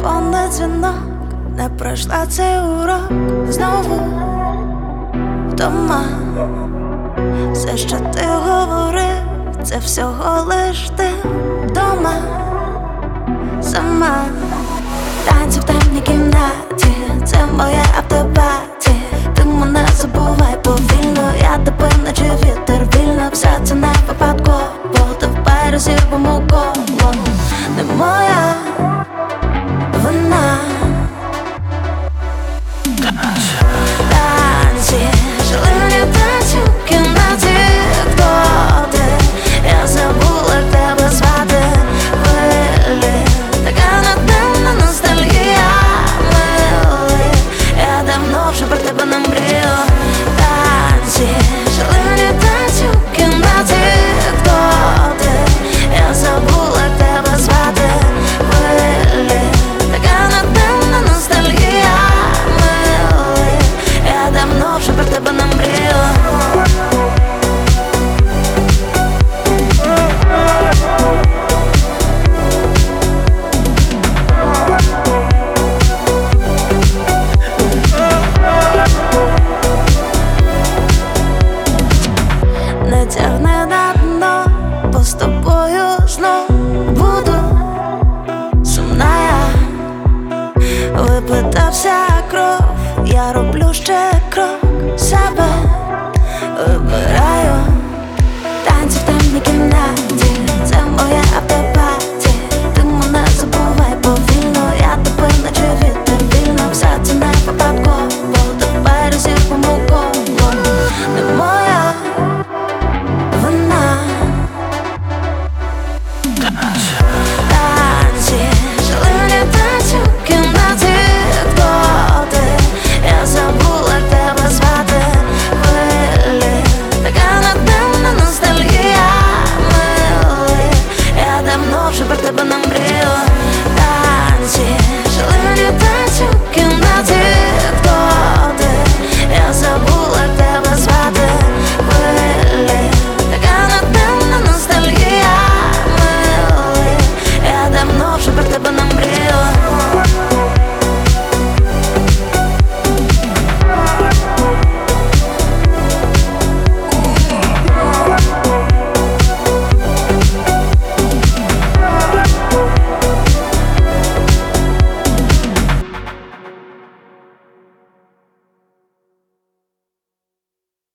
телефонний дзвінок, не пройшла цей урок знову вдома. Все, що ти говорив, це всього лиш ти вдома сама. Танці в темній кімнаті, це моя автопатія. Ти мене забувай повільно, я тебе наче вітер вільно. Все це не випадково, тепер розірвемо коло. Не моя вина. Танці, шалені танці в кімнаті. Хто ти? Я забула, як тебе звати. Хвилі, така надмінна ностальгія. Милий, я давно вже про тебе не мрію. Танці, шалені танці в кімнаті. Хто ти? Я забула, як тебе звати. Хвилі, така надмінна ностальгія. Милий, я давно вже про тебе не мрію. Не тягне на дно, бо з тобою знов буду сумна я. Випитався кров, я роблю ще крок, себе вибираю. Танці в темній кімнаті, це моя автопатія. Ти мене забувай повільно, я тебе наче вітер вільно. Все це не випадково, тепер розірвемо коло. Не моя вина.